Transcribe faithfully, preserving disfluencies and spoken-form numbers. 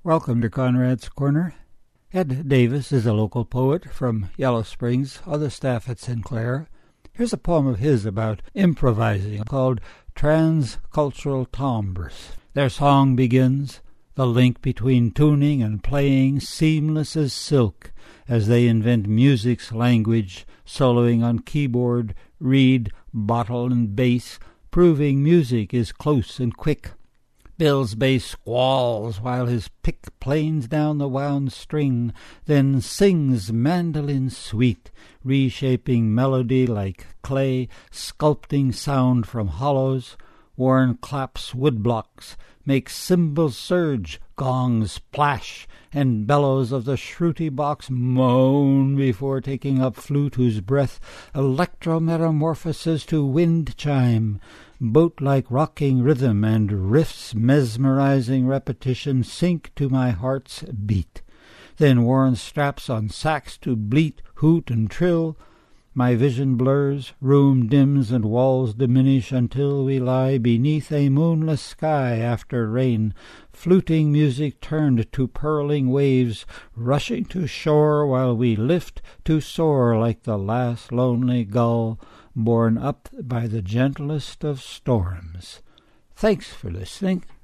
Welcome to Conrad's Corner. Ed Davis is a local poet from Yellow Springs on the staff at Sinclair. Here's a poem of his about improvising called Transcultural Timbres. Their song begins, the link between tuning and playing seamless as silk, as they invent music's language, soloing on keyboard, reed, bottle, and bass, proving music is close and quick. Bill's bass squalls while his pick planes down the wound string, then sings mandolin sweet, reshaping melody like clay, sculpting sound from hollows. Warren claps woodblocks, makes cymbals surge, gongs splash, and bellows of the shruti box moan before taking up flute whose breath electrometamorphoses to wind chime. Boat-like rocking rhythm and riff's mesmerizing repetition sink to my heart's beat. Then Warren straps on sax to bleat, hoot, and trill. My vision blurs, room dims, and walls diminish until we lie beneath a moonless sky after rain, fluting music turned to purling waves, rushing to shore while we lift to soar like the last lonely gull, borne up by the gentlest of storms. Thanks for listening.